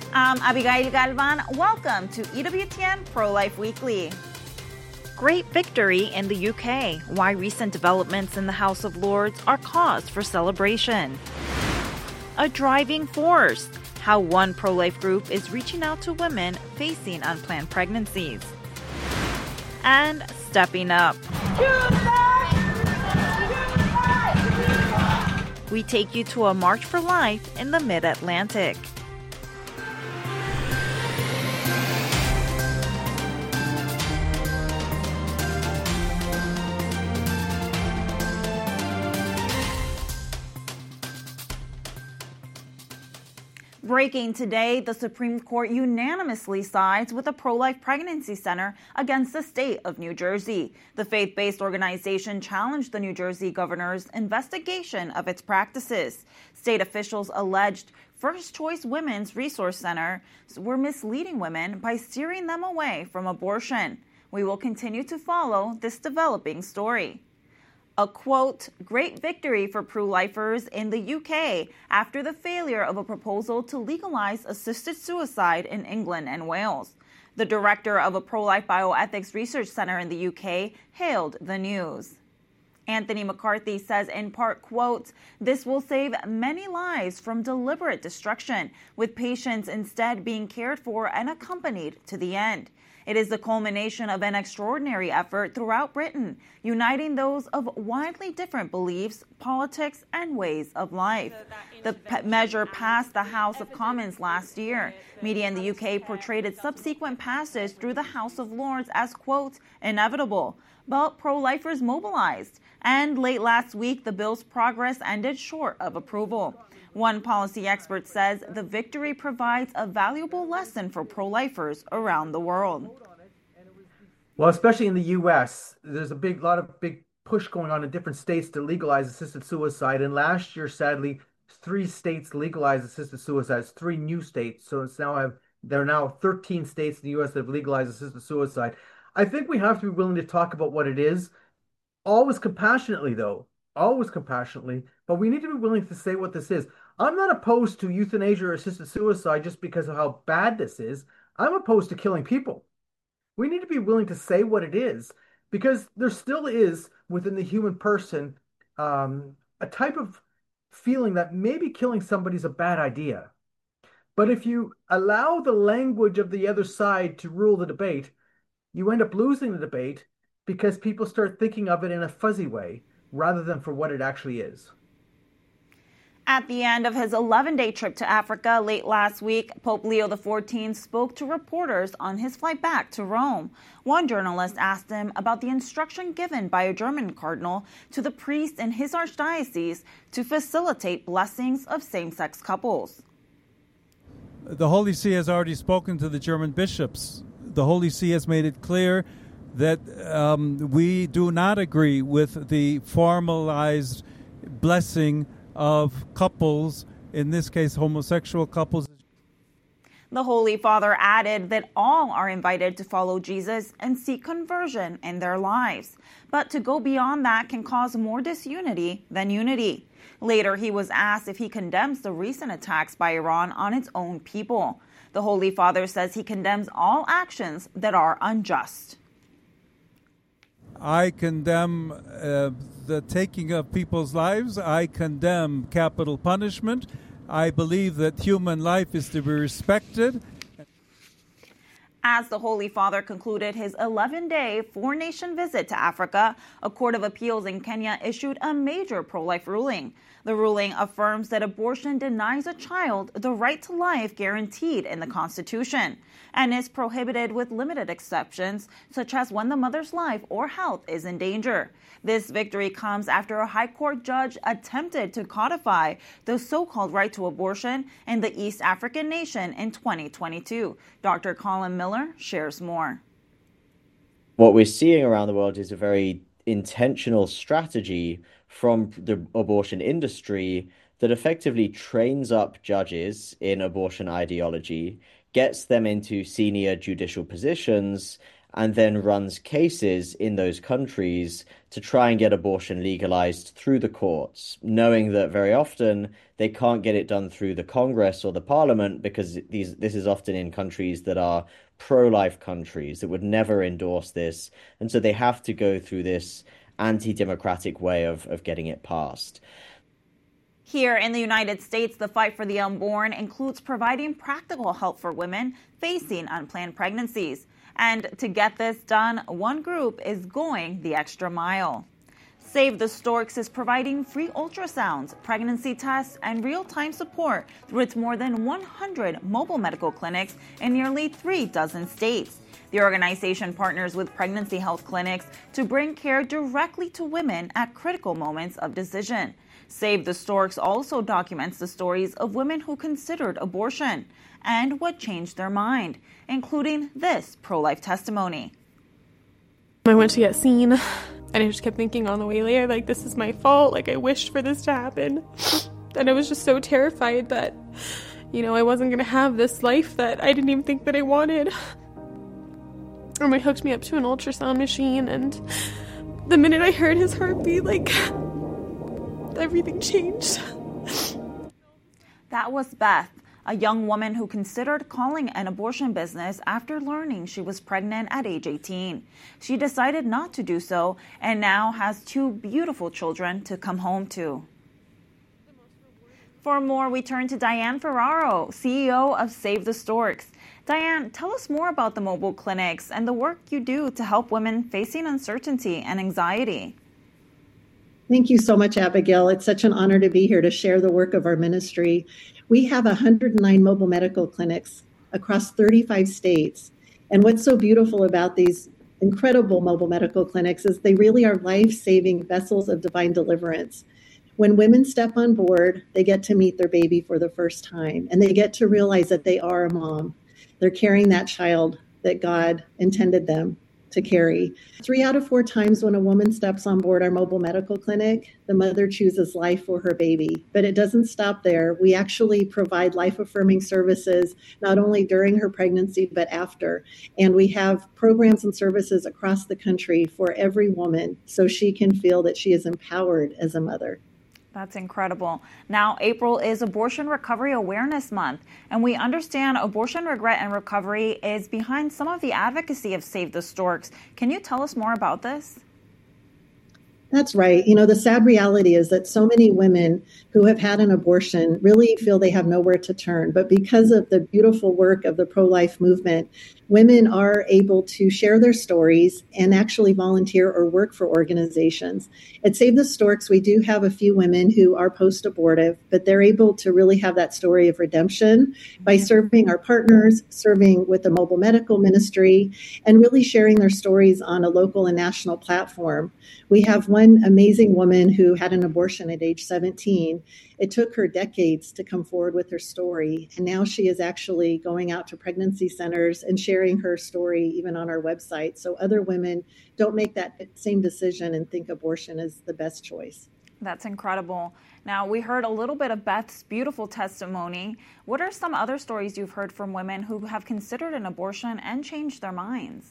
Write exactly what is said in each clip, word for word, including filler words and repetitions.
I'm Abigail Galvan. Welcome to E W T N Pro-Life Weekly. Great victory in the U K. Why recent developments in the House of Lords are cause for celebration. A driving force. How one pro-life group is reaching out to women facing unplanned pregnancies. And stepping up. We take you to a March for Life in the Mid-Atlantic. Breaking today, the Supreme Court unanimously sides with the Pro-Life Pregnancy Center against the state of New Jersey. The faith-based organization challenged the New Jersey governor's investigation of its practices. State officials alleged First Choice Women's Resource Center were misleading women by steering them away from abortion. We will continue to follow this developing story. A quote, great victory for pro-lifers in the U K after the failure of a proposal to legalize assisted suicide in England and Wales. The director of a pro-life bioethics research center in the U K hailed the news. Anthony McCarthy says in part, quote, this will save many lives from deliberate destruction, with patients instead being cared for and accompanied to the end. It is the culmination of an extraordinary effort throughout Britain, uniting those of widely different beliefs, politics, and ways of life. The pe- measure passed the House of Commons last year. Media in the U K portrayed its subsequent passage through the House of Lords as, quote, inevitable. But pro-lifers mobilized. And late last week, the bill's progress ended short of approval. One policy expert says the victory provides a valuable lesson for pro-lifers around the world. Well, especially in the U S, there's a big lot of big push going on in different states to legalize assisted suicide. And last year, sadly, three states legalized assisted suicide. It's three new states. So it's now have there are now thirteen states in the U S that have legalized assisted suicide. I think we have to be willing to talk about what it is, always compassionately, though, always compassionately. But we need to be willing to say what this is. I'm not opposed to euthanasia or assisted suicide just because of how bad this is. I'm opposed to killing people. We need to be willing to say what it is, because there still is within the human person um, a type of feeling that maybe killing somebody is a bad idea. But if you allow the language of the other side to rule the debate, you end up losing the debate because people start thinking of it in a fuzzy way rather than for what it actually is. At the end of his eleven-day trip to Africa late last week, Pope Leo the fourteenth spoke to reporters on his flight back to Rome. One journalist asked him about the instruction given by a German cardinal to the priest in his archdiocese to facilitate blessings of same-sex couples. The Holy See has already spoken to the German bishops. The Holy See has made it clear that um, we do not agree with the formalized blessing of couples, in this case homosexual couples. The Holy Father added that all are invited to follow Jesus and seek conversion in their lives. But to go beyond that can cause more disunity than unity. Later, he was asked if he condemns the recent attacks by Iran on its own people. The Holy Father says he condemns all actions that are unjust. I condemn uh, the taking of people's lives. I condemn capital punishment. I believe that human life is to be respected. As the Holy Father concluded his eleven-day four-nation visit to Africa, a court of appeals in Kenya issued a major pro-life ruling. The ruling affirms that abortion denies a child the right to life guaranteed in the Constitution and is prohibited with limited exceptions, such as when the mother's life or health is in danger. This victory comes after a high court judge attempted to codify the so-called right to abortion in the East African nation in twenty twenty-two. Doctor Colin Miller shares more. What we're seeing around the world is a very intentional strategy from the abortion industry that effectively trains up judges in abortion ideology, gets them into senior judicial positions, and then runs cases in those countries to try and get abortion legalized through the courts, knowing that very often they can't get it done through the Congress or the Parliament because these this is often in countries that are pro-life countries that would never endorse this, and so they have to go through this anti-democratic way of, of getting it passed. Here in the United States, the fight for the unborn includes providing practical help for women facing unplanned pregnancies. And to get this done, one group is going the extra mile. Save the Storks is providing free ultrasounds, pregnancy tests, and real-time support through its more than one hundred mobile medical clinics in nearly three dozen states. The organization partners with pregnancy health clinics to bring care directly to women at critical moments of decision. Save the Storks also documents the stories of women who considered abortion and what changed their mind, including this pro-life testimony. I went to get seen, and I just kept thinking on the way there, like, this is my fault, like, I wished for this to happen. And I was just so terrified that, you know, I wasn't going to have this life that I didn't even think that I wanted. And they hooked me up to an ultrasound machine, and the minute I heard his heartbeat, like, everything changed. That was Beth, a young woman who considered calling an abortion business after learning she was pregnant at age eighteen. She decided not to do so and now has two beautiful children to come home to. For more, we turn to Diane Ferraro, C E O of Save the Storks. Diane, tell us more about the mobile clinics and the work you do to help women facing uncertainty and anxiety. Thank you so much, Abigail. It's such an honor to be here to share the work of our ministry. We have one hundred nine mobile medical clinics across thirty-five states. And what's so beautiful about these incredible mobile medical clinics is they really are life-saving vessels of divine deliverance. When women step on board, they get to meet their baby for the first time, and they get to realize that they are a mom. They're carrying that child that God intended them to carry. Three out of four times when a woman steps on board our mobile medical clinic, the mother chooses life for her baby. But it doesn't stop there. We actually provide life-affirming services not only during her pregnancy, but after. And we have programs and services across the country for every woman so she can feel that she is empowered as a mother. That's incredible. Now, April is Abortion Recovery Awareness Month, and we understand abortion regret and recovery is behind some of the advocacy of Save the Storks. Can you tell us more about this? That's right. You know, the sad reality is that so many women who have had an abortion really feel they have nowhere to turn. But because of the beautiful work of the pro-life movement, women are able to share their stories and actually volunteer or work for organizations. At Save the Storks, we do have a few women who are post-abortive, but they're able to really have that story of redemption by serving our partners, serving with the mobile medical ministry, and really sharing their stories on a local and national platform. We have one amazing woman who had an abortion at age seventeen. It took her decades to come forward with her story, and now she is actually going out to pregnancy centers and sharing her story even on our website, so other women don't make that same decision and think abortion is the best choice. That's incredible. Now, we heard a little bit of Beth's beautiful testimony. What are some other stories you've heard from women who have considered an abortion and changed their minds?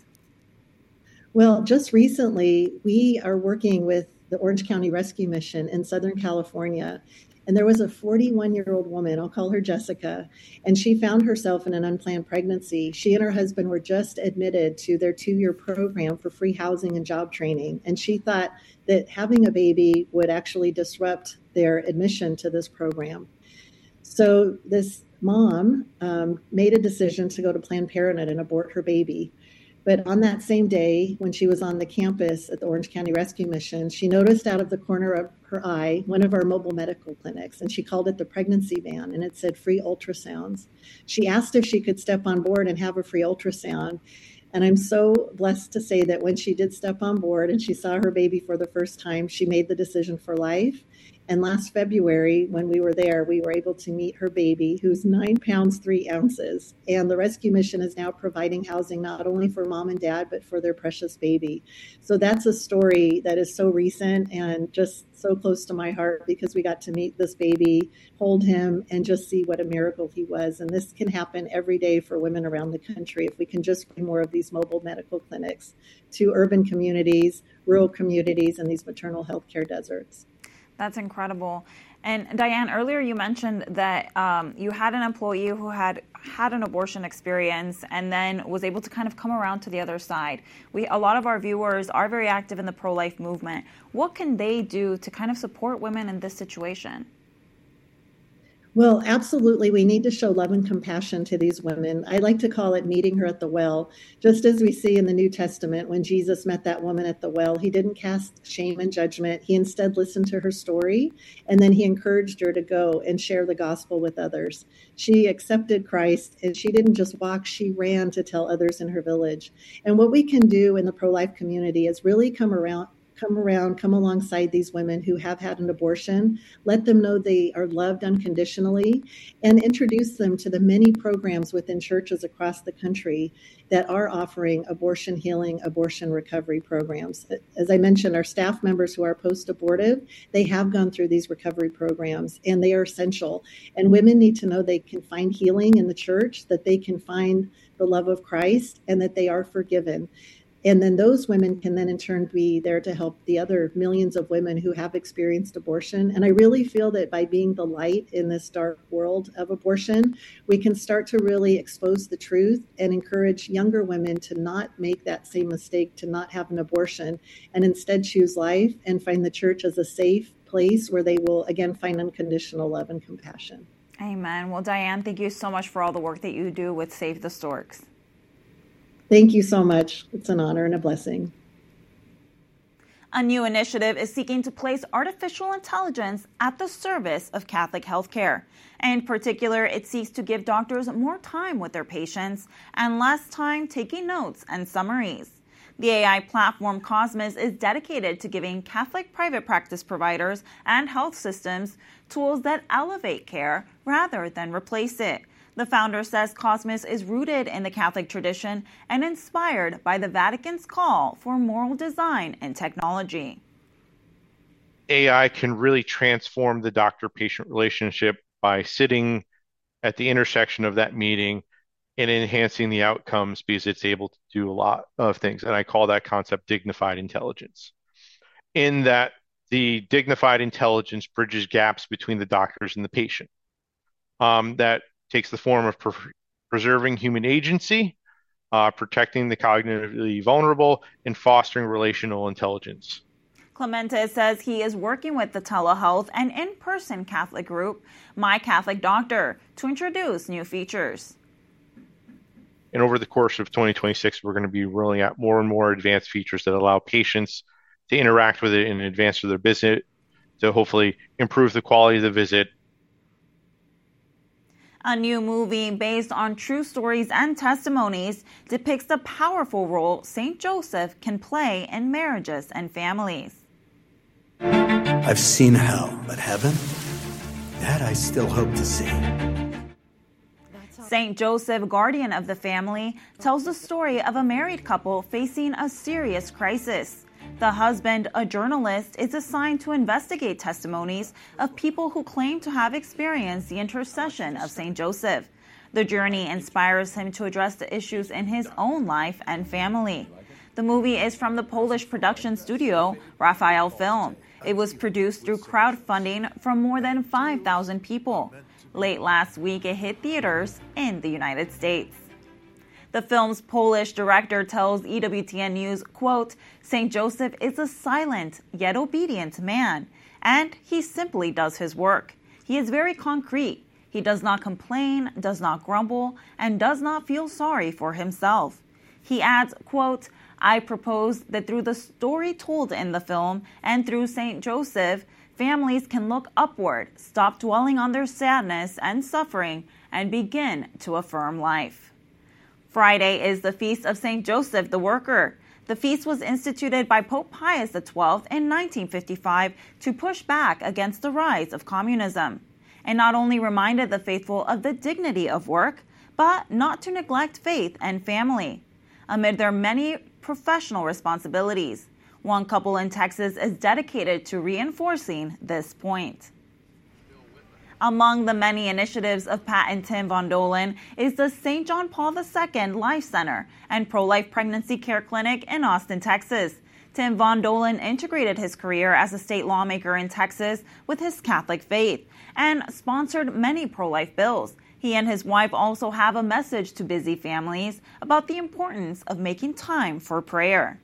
Well, just recently, we are working with the Orange County Rescue Mission in Southern California. And there was a forty-one-year-old woman, I'll call her Jessica, and she found herself in an unplanned pregnancy. She and her husband were just admitted to their two-year program for free housing and job training. And she thought that having a baby would actually disrupt their admission to this program. So this mom um, made a decision to go to Planned Parenthood and abort her baby. But on that same day, when she was on the campus at the Orange County Rescue Mission, she noticed out of the corner of her eye one of our mobile medical clinics, and she called it the pregnancy van, and it said free ultrasounds. She asked if she could step on board and have a free ultrasound. And I'm so blessed to say that when she did step on board and she saw her baby for the first time, she made the decision for life. And last February, when we were there, we were able to meet her baby, who's nine pounds, three ounces. And the rescue mission is now providing housing not only for mom and dad, but for their precious baby. So that's a story that is so recent and just so close to my heart, because we got to meet this baby, hold him, and just see what a miracle he was. And this can happen every day for women around the country if we can just bring more of these mobile medical clinics to urban communities, rural communities, and these maternal health care deserts. That's incredible. And Diane, earlier you mentioned that um, you had an employee who had had an abortion experience and then was able to kind of come around to the other side. We, a lot of our viewers are very active in the pro-life movement. What can they do to kind of support women in this situation? Well, absolutely. We need to show love and compassion to these women. I like to call it meeting her at the well. Just as we see in the New Testament, when Jesus met that woman at the well, he didn't cast shame and judgment. He instead listened to her story, and then he encouraged her to go and share the gospel with others. She accepted Christ, and she didn't just walk, she ran to tell others in her village. And what we can do in the pro-life community is really come around come around, come alongside these women who have had an abortion, let them know they are loved unconditionally, and introduce them to the many programs within churches across the country that are offering abortion healing, abortion recovery programs. As I mentioned, our staff members who are post-abortive, they have gone through these recovery programs, and they are essential. And women need to know they can find healing in the church, that they can find the love of Christ, and that they are forgiven. And then those women can then in turn be there to help the other millions of women who have experienced abortion. And I really feel that by being the light in this dark world of abortion, we can start to really expose the truth and encourage younger women to not make that same mistake, to not have an abortion, and instead choose life and find the church as a safe place where they will, again, find unconditional love and compassion. Amen. Well, Diane, thank you so much for all the work that you do with Save the Storks. Thank you so much. It's an honor and a blessing. A new initiative is seeking to place artificial intelligence at the service of Catholic healthcare. In particular, it seeks to give doctors more time with their patients and less time taking notes and summaries. The A I platform Cosmos is dedicated to giving Catholic private practice providers and health systems tools that elevate care rather than replace it. The founder says Cosmos is rooted in the Catholic tradition and inspired by the Vatican's call for moral design and technology. A I can really transform the doctor-patient relationship by sitting at the intersection of that meeting and enhancing the outcomes, because it's able to do a lot of things. And I call that concept dignified intelligence. In that the dignified intelligence bridges gaps between the doctors and the patient. Um, that takes the form of pre- preserving human agency, uh, protecting the cognitively vulnerable, and fostering relational intelligence. Clemente says he is working with the telehealth and in-person Catholic group, My Catholic Doctor, to introduce new features. And over the course of twenty twenty-six, we're going to be rolling out more and more advanced features that allow patients to interact with it in advance of their visit, to hopefully improve the quality of the visit. A new movie based on true stories and testimonies depicts the powerful role Saint Joseph can play in marriages and families. I've seen hell, but heaven? That I still hope to see. Saint Joseph, guardian of the family, tells the story of a married couple facing a serious crisis. The husband, a journalist, is assigned to investigate testimonies of people who claim to have experienced the intercession of Saint Joseph. The journey inspires him to address the issues in his own life and family. The movie is from the Polish production studio, Raphael Film. It was produced through crowdfunding from more than five thousand people. Late last week, it hit theaters in the United States. The film's Polish director tells E W T N News, quote, Saint Joseph is a silent yet obedient man, and he simply does his work. He is very concrete. He does not complain, does not grumble, and does not feel sorry for himself. He adds, quote, I propose that through the story told in the film and through Saint Joseph, families can look upward, stop dwelling on their sadness and suffering, and begin to affirm life. Friday is the feast of Saint Joseph the Worker. The feast was instituted by Pope Pius the twelfth in nineteen fifty-five to push back against the rise of communism, and not only reminded the faithful of the dignity of work, but not to neglect faith and family amid their many professional responsibilities. One couple in Texas is dedicated to reinforcing this point. Among the many initiatives of Pat and Tim Von Dohlen is the Saint John Paul the Second Life Center and Pro-Life Pregnancy Care Clinic in Austin, Texas. Tim Von Dohlen integrated his career as a state lawmaker in Texas with his Catholic faith and sponsored many pro-life bills. He and his wife also have a message to busy families about the importance of making time for prayer.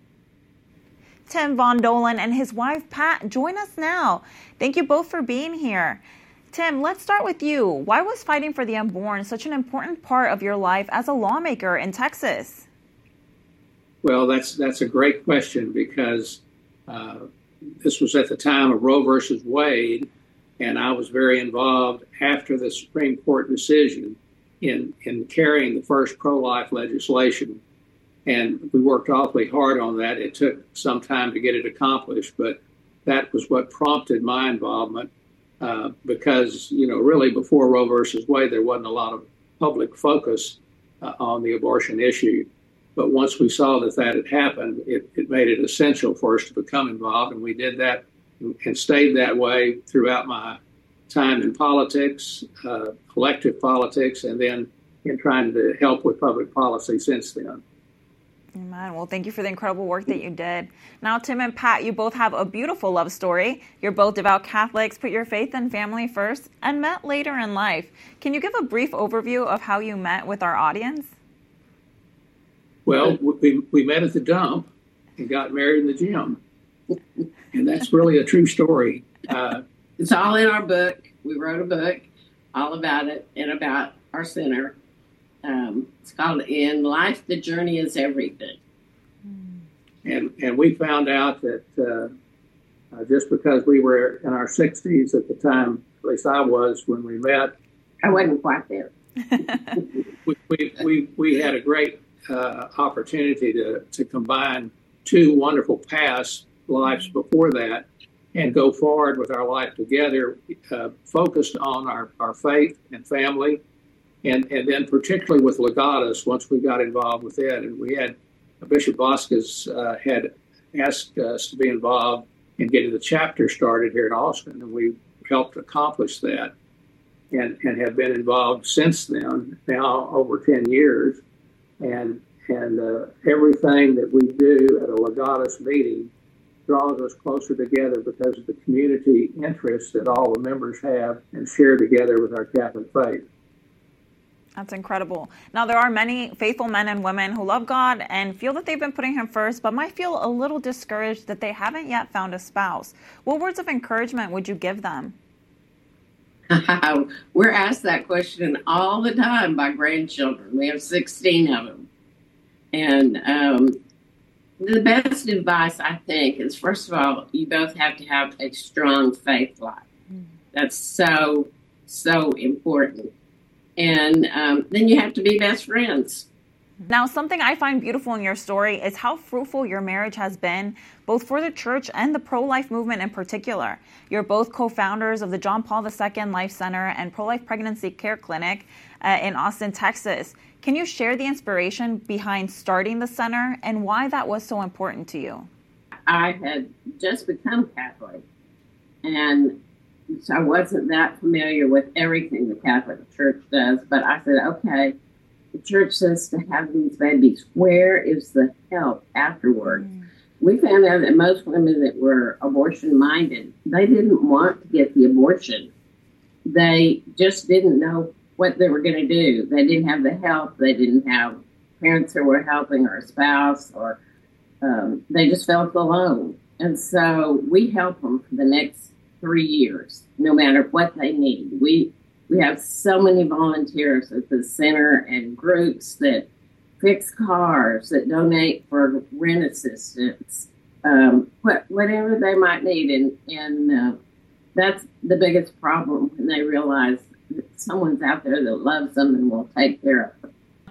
Tim Von Dohlen and his wife Pat join us now. Thank you both for being here. Tim, let's start with you. Why was fighting for the unborn such an important part of your life as a lawmaker in Texas? Well, that's that's a great question because uh, this was at the time of Roe versus Wade, and I was very involved after the Supreme Court decision in, in carrying the first pro-life legislation. And we worked awfully hard on that. It took some time to get it accomplished, but that was what prompted my involvement. Uh, because, you know, really before Roe versus Wade, there wasn't a lot of public focus uh, on the abortion issue. But once we saw that that had happened, it, it made it essential for us to become involved. And we did that and stayed that way throughout my time in politics, uh, elective politics, and then in trying to help with public policy since then. Amen. Well, thank you for the incredible work that you did. Now, Tim and Pat, you both have a beautiful love story. You're both devout Catholics, put your faith and family first, and met later in life. Can you give a brief overview of how you met with our audience? Well, we, we met at the dump and got married in the gym. And that's really a true story. Uh, it's all in our book. We wrote a book all about it and about our center. Um, it's called In Life, the Journey is Everything. And and we found out that uh, uh, just because we were in our sixties at the time, at least I was when we met. I wasn't quite there. we, we, we, we had a great uh, opportunity to, to combine two wonderful past lives before that and go forward with our life together, uh, focused on our, our faith and family. And and then particularly with Legatus, once we got involved with it, and we had Bishop Vasquez uh, had asked us to be involved in getting the chapter started here in Austin, and we helped accomplish that, and and have been involved since then, now over ten years, and and uh, everything that we do at a Legatus meeting draws us closer together because of the community interest that all the members have and share together with our Catholic faith. That's incredible. Now, there are many faithful men and women who love God and feel that they've been putting him first, but might feel a little discouraged that they haven't yet found a spouse. What words of encouragement would you give them? We're asked that question all the time by grandchildren. We have sixteen of them. And um, the best advice, I think, is, first of all, you both have to have a strong faith life. That's so, so important. And um, then you have to be best friends. Now, something I find beautiful in your story is how fruitful your marriage has been, both for the church and the pro-life movement in particular. You're both co-founders of the John Paul the Second Life Center and Pro-Life Pregnancy Care Clinic uh, in Austin, Texas. Can you share the inspiration behind starting the center and why that was so important to you? I had just become Catholic, and so I wasn't that familiar with everything the Catholic Church does, but I said, okay, the church says to have these babies. Where is the help afterwards? Mm. We found out that most women that were abortion-minded, they didn't want to get the abortion. They just didn't know what they were going to do. They didn't have the help. They didn't have parents who were helping or a spouse, or um, they just felt alone. And so we help them for the next three years, no matter what they need. We we have so many volunteers at the center and groups that fix cars, that donate for rent assistance, um, what, whatever they might need. And, and uh, that's the biggest problem when they realize that someone's out there that loves them and will take care of them.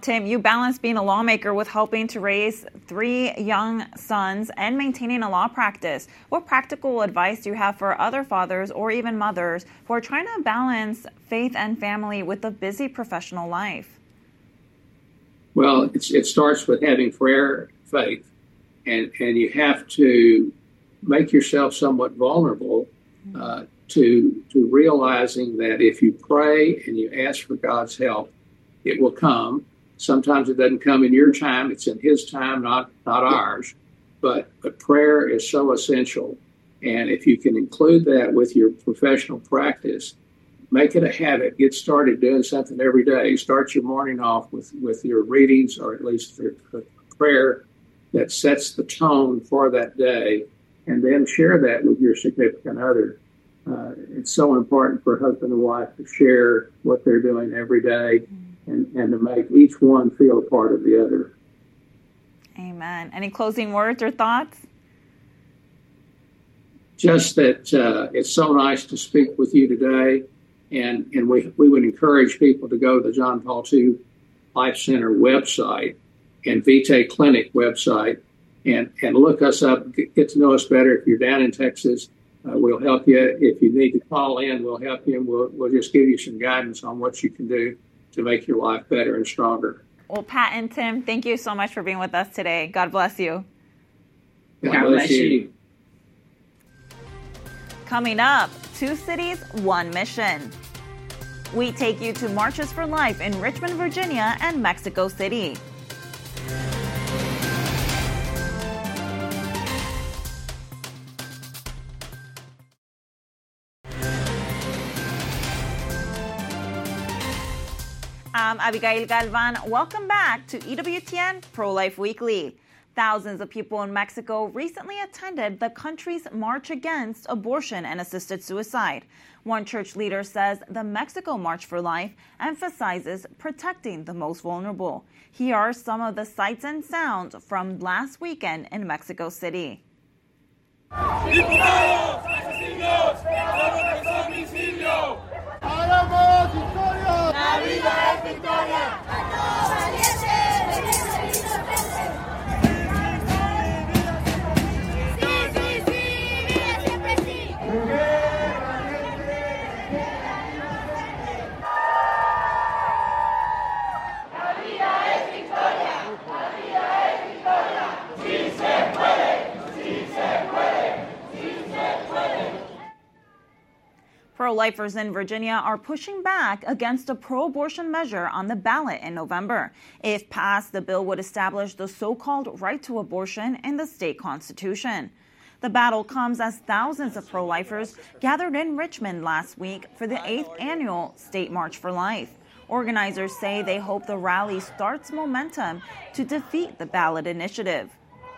Tim, you balance being a lawmaker with helping to raise three young sons and maintaining a law practice. What practical advice do you have for other fathers or even mothers who are trying to balance faith and family with a busy professional life? Well, it's, it starts with having prayer, faith, and, and you have to make yourself somewhat vulnerable uh, to, to realizing that if you pray and you ask for God's help, it will come. Sometimes it doesn't come in your time. It's in his time, not not ours. But, but prayer is so essential. And if you can include that with your professional practice, make it a habit. Get started doing something every day. Start your morning off with, with your readings, or at least a prayer that sets the tone for that day. And then share that with your significant other. Uh, it's so important for a husband and wife to share what they're doing every day. And, and to make each one feel a part of the other. Amen. Any closing words or thoughts? Just that uh, it's so nice to speak with you today. And, and we, we would encourage people to go to the John Paul the Second Life Center website and Vitae Clinic website and, and look us up, get to know us better. If you're down in Texas, uh, we'll help you. If you need to call in, we'll help you, and we'll, we'll just give you some guidance on what you can do to make your life better and stronger. Well, Pat and Tim, thank you so much for being with us today. God bless you. God, God bless you. you. Coming up, two cities, one mission. We take you to Marches for Life in Richmond, Virginia and Mexico City. I'm Abigail Galvan. Welcome back to E W T N Pro-Life Weekly. Thousands of people in Mexico recently attended the country's March Against Abortion and Assisted Suicide. One church leader says the Mexico March for Life emphasizes protecting the most vulnerable. Here are some of the sights and sounds from last weekend in Mexico City. La vida es victoria. Pro-lifers in Virginia are pushing back against a pro-abortion measure on the ballot in November. If passed, the bill would establish the so-called right to abortion in the state constitution. The battle comes as thousands of pro-lifers gathered in Richmond last week for the eighth annual State March for Life. Organizers say they hope the rally starts momentum to defeat the ballot initiative.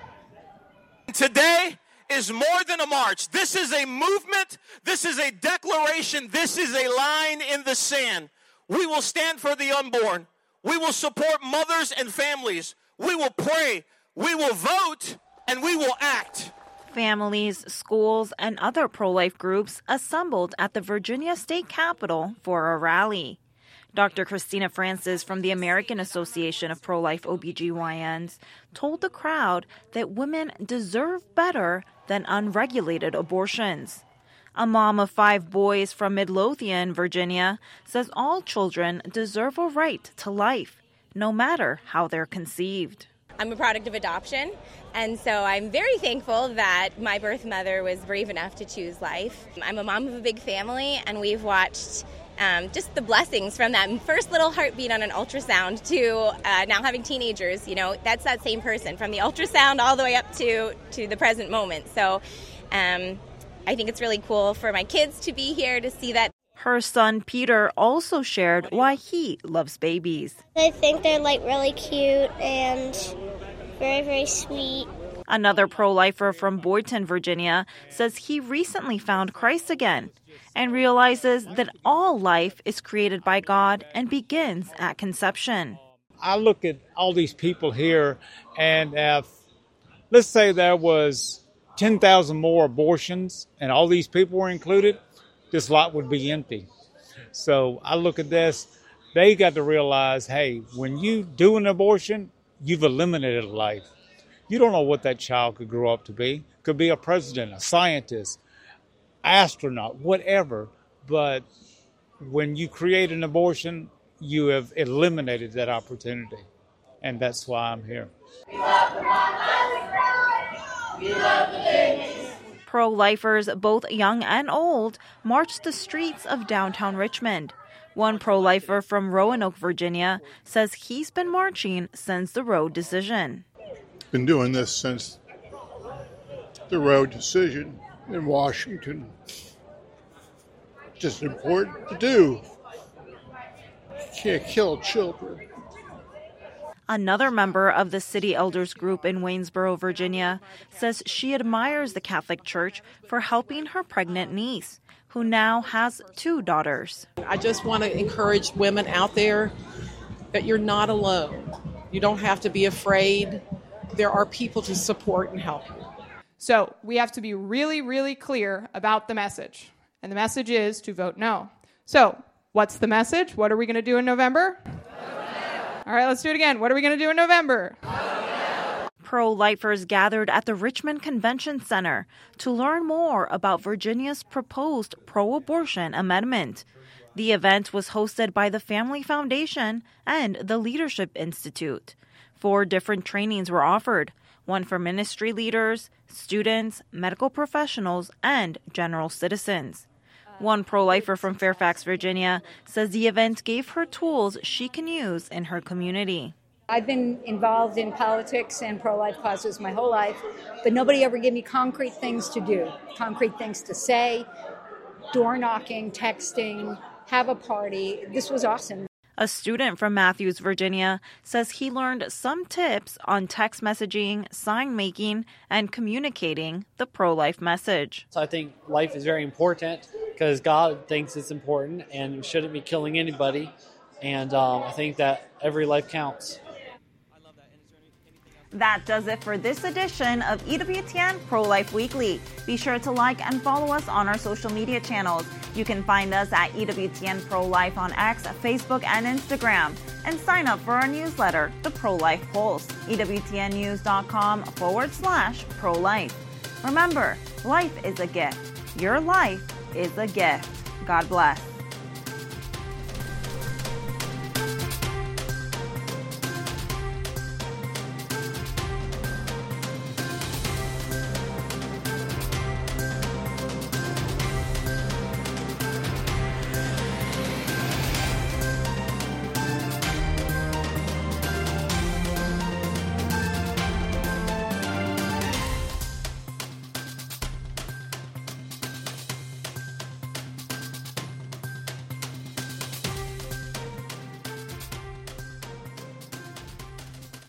Today is more than a march. This is a movement. This is a declaration. This is a line in the sand. We will stand for the unborn. We will support mothers and families. We will pray. We will vote, and we will act. Families, schools, and other pro-life groups assembled at the Virginia State Capitol for a rally. Doctor Christina Francis from the American Association of Pro-Life O B G Y Ns told the crowd that women deserve better than unregulated abortions. A mom of five boys from Midlothian, Virginia, says all children deserve a right to life, no matter how they're conceived. I'm a product of adoption, and so I'm very thankful that my birth mother was brave enough to choose life. I'm a mom of a big family, and we've watched Um, just the blessings from that first little heartbeat on an ultrasound to uh, now having teenagers. You know, that's that same person from the ultrasound all the way up to, to the present moment. So um, I think it's really cool for my kids to be here to see that. Her son Peter also shared why he loves babies. I think they're like really cute and very, very sweet. Another pro-lifer from Boydton, Virginia, says he recently found Christ again and realizes that all life is created by God and begins at conception. I look at all these people here, and if, let's say there was ten thousand more abortions and all these people were included, this lot would be empty. So I look at this, they got to realize, hey, when you do an abortion, you've eliminated a life. You don't know what that child could grow up to be. Could be a president, a scientist, astronaut, whatever. But when you create an abortion, you have eliminated that opportunity. And that's why I'm here. Pro-lifers, both young and old, marched the streets of downtown Richmond. One pro-lifer from Roanoke, Virginia, says he's been marching since the Roe decision. Been doing this since the Roe decision in Washington. Just important to do. You can't kill children. Another member of the City Elders Group in Waynesboro, Virginia, says she admires the Catholic Church for helping her pregnant niece, who now has two daughters. I just want to encourage women out there that you're not alone. You don't have to be afraid. There are people to support and help you. So we have to be really, really clear about the message. And the message is to vote no. So what's the message? What are we going to do in November? All right, let's do it again. What are we going to do in November? Pro-lifers gathered at the Richmond Convention Center to learn more about Virginia's proposed pro-abortion amendment. The event was hosted by the Family Foundation and the Leadership Institute. Four different trainings were offered, one for ministry leaders, students, medical professionals, and general citizens. One pro-lifer from Fairfax, Virginia, says the event gave her tools she can use in her community. I've been involved in politics and pro-life causes my whole life, but nobody ever gave me concrete things to do, concrete things to say, door knocking, texting, have a party. This was awesome. A student from Matthews, Virginia, says he learned some tips on text messaging, sign making, and communicating the pro-life message. So I think life is very important because God thinks it's important and we shouldn't be killing anybody. And um, I think that every life counts. That does it for this edition of E W T N Pro-Life Weekly. Be sure to like and follow us on our social media channels. You can find us at E W T N Pro-Life on X, Facebook, and Instagram. And sign up for our newsletter, The Pro-Life Pulse, EWTNnews.com forward slash pro-life. Remember, life is a gift. Your life is a gift. God bless.